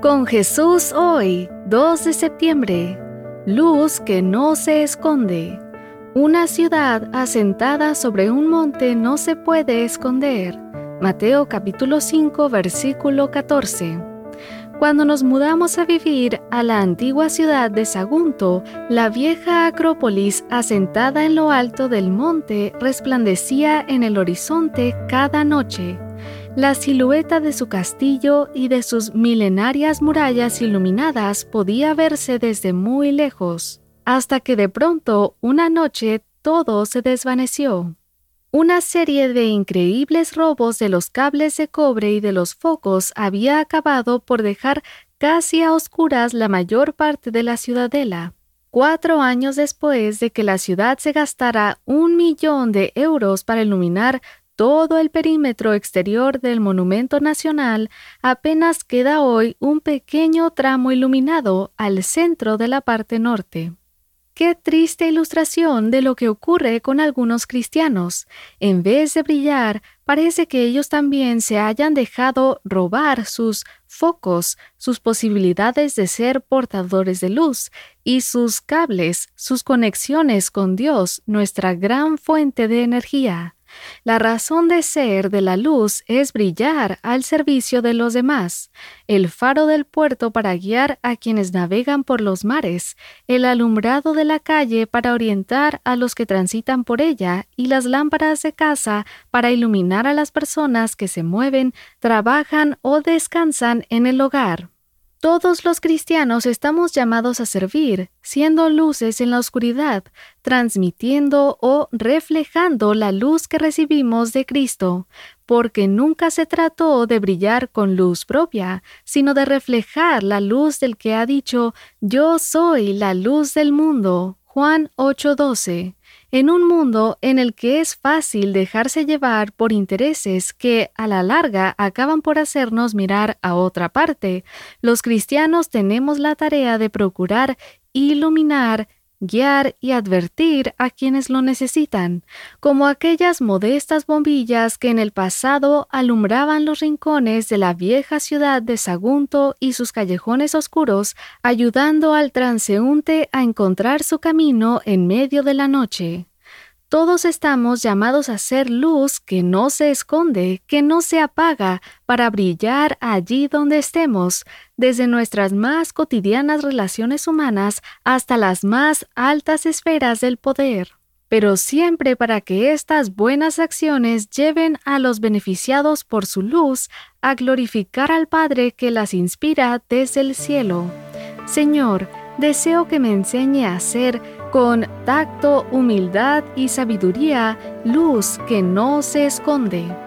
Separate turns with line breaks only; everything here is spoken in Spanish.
Con Jesús hoy, 2 de septiembre. Luz que no se esconde. Una ciudad asentada sobre un monte no se puede esconder. Mateo capítulo 5, versículo 14. Cuando nos mudamos a vivir a la antigua ciudad de Sagunto, la vieja Acrópolis, asentada en lo alto del monte, resplandecía en el horizonte cada noche. La silueta de su castillo y de sus milenarias murallas iluminadas podía verse desde muy lejos, hasta que de pronto, una noche, todo se desvaneció. Una serie de increíbles robos de los cables de cobre y de los focos había acabado por dejar casi a oscuras la mayor parte de la ciudadela. 4 años después de que la ciudad se gastara 1 millón de euros para iluminar todo el perímetro exterior del Monumento Nacional, apenas queda hoy un pequeño tramo iluminado al centro de la parte norte. Qué triste ilustración de lo que ocurre con algunos cristianos. En vez de brillar, parece que ellos también se hayan dejado robar sus focos, sus posibilidades de ser portadores de luz, y sus cables, sus conexiones con Dios, nuestra gran fuente de energía. La razón de ser de la luz es brillar al servicio de los demás, el faro del puerto para guiar a quienes navegan por los mares, el alumbrado de la calle para orientar a los que transitan por ella y las lámparas de casa para iluminar a las personas que se mueven, trabajan o descansan en el hogar. Todos los cristianos estamos llamados a servir, siendo luces en la oscuridad, transmitiendo o reflejando la luz que recibimos de Cristo, porque nunca se trató de brillar con luz propia, sino de reflejar la luz del que ha dicho: «Yo soy la luz del mundo». Juan 8:12. En un mundo en el que es fácil dejarse llevar por intereses que a la larga acaban por hacernos mirar a otra parte, los cristianos tenemos la tarea de procurar iluminar, guiar y advertir a quienes lo necesitan, como aquellas modestas bombillas que en el pasado alumbraban los rincones de la vieja ciudad de Sagunto y sus callejones oscuros, ayudando al transeúnte a encontrar su camino en medio de la noche. Todos estamos llamados a ser luz que no se esconde, que no se apaga, para brillar allí donde estemos, desde nuestras más cotidianas relaciones humanas hasta las más altas esferas del poder. Pero siempre para que estas buenas acciones lleven a los beneficiados por su luz a glorificar al Padre que las inspira desde el cielo. Señor, deseo que me enseñe a ser, con tacto, humildad y sabiduría, luz que no se esconde.